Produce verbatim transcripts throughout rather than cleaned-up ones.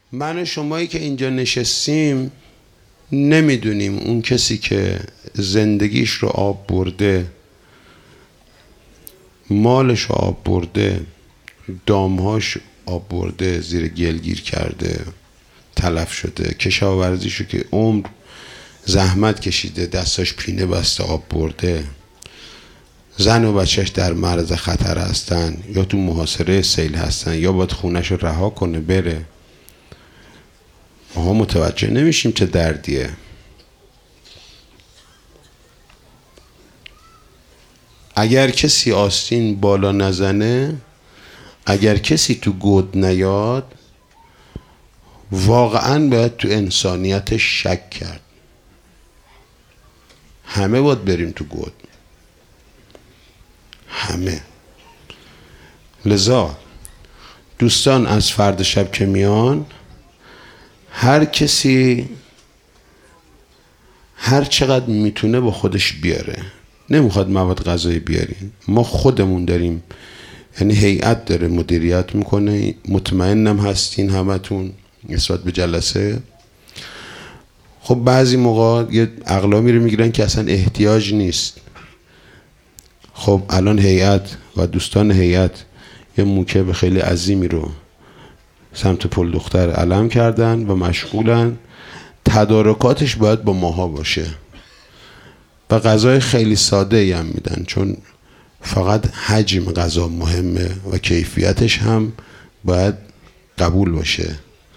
من و شمایی که اینجا نشستیم نمیدونیم اون کسی که زندگیش رو آب برده، مالش رو آب برده، دامهاش آب برده، زیر گلگیر کرده، تلف شده، کشاورزیشو که عمر زحمت کشیده، دستاش پینه بسته آب برده، زن و بچهش در معرض خطر هستن یا تو محاصره سیل هستن یا باید خونش رو رها کنه بره. ما متوجه نمیشیم چه دردیه. اگر کسی آستین بالا نزنه، اگر کسی تو گود نیاد، واقعا باید تو انسانیتش شک کرد. همه باید بریم تو گود، همه. لذا دوستان از فردا شب که میان، هر کسی هر چقدر میتونه با خودش بیاره. نمیخواد مواد غذایی بیارین، ما خودمون داریم، یعنی هیئت داره مدیریت میکنه. مطمئنم هستین همتون نسبت به جلسه. خب بعضی موقع یه اقلامی رو میگیرن که اصلا احتیاج نیست. خب الان هیئت و دوستان هیئت یه موکب خیلی عظیمی رو سمت پل دختر علم کردن و مشغولن. تدارکاتش باید با ماها باشه و غذای خیلی ساده ای هم میدن، چون فقط حجم غذا مهمه و کیفیتش هم باید قبول باشه.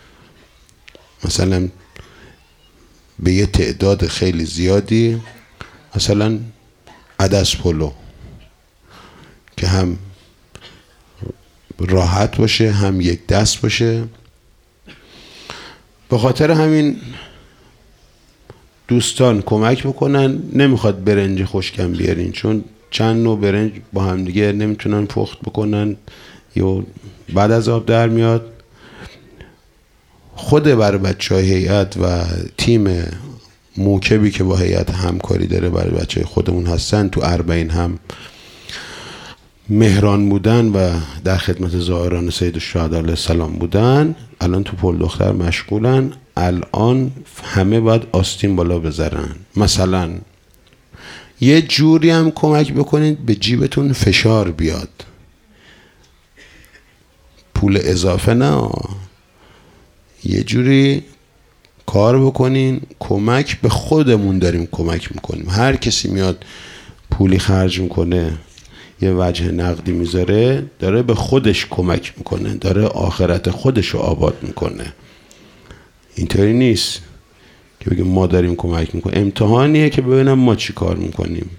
مثلا به یه تعداد خیلی زیادی، مثلا عدس پلو که هم راحت باشه هم یک دست باشه. به خاطر همین دوستان کمک بکنن. نمیخواد برنج خشکم بیارین، چون چند نوع برنج با هم دیگه نمیتونن پخت بکنن یا بعد از آب در میاد. خود برای بچه های هیئت و تیم موکبی که با هیئت همکاری داره برای بچه خودمون هستن، تو اربعین هم مهران بودن و در خدمت زائران سید الشهدا علیه السلام بودن. الان تو پل دختر مشغولن. الان همه باید آستین بالا بذارن. مثلا یه جوری هم کمک بکنید به جیبتون فشار بیاد. پول اضافه نه، یه جوری کار بکنین. کمک به خودمون داریم کمک میکنیم. هر کسی میاد پولی خرج میکنه، یه وجه نقدی میذاره، داره به خودش کمک میکنه، داره آخرت خودش رو آباد میکنه. اینطوری نیست که بگیم ما داریم کمک میکنیم. امتحانیه که ببینم ما چی کار میکنیم.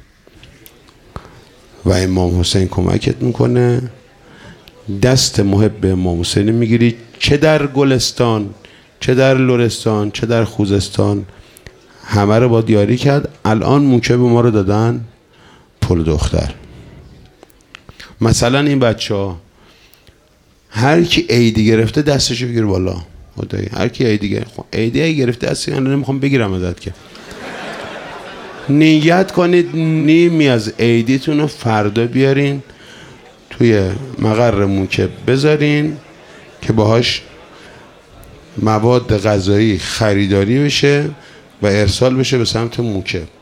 و امام حسین کمکت میکنه. دست محب امام حسین میگیری، چه در گلستان، چه در لرستان، چه در خوزستان، همه رو با دیاری کرد. الان موکب ما رو دادن پل دختر. مثلا این بچه ها هر کی عیدی گرفته دستشو بگیر بالا. خدایی هر کی عیدی گرفته، عیدی گرفته دستی من نمیخوام بگیرم ازت، که نیت کنید نیمی از عیدیتون رو فردا بیارین توی مقر موکب بذارین که باهاش مواد غذایی خریداری بشه و ارسال بشه به سمت موکب.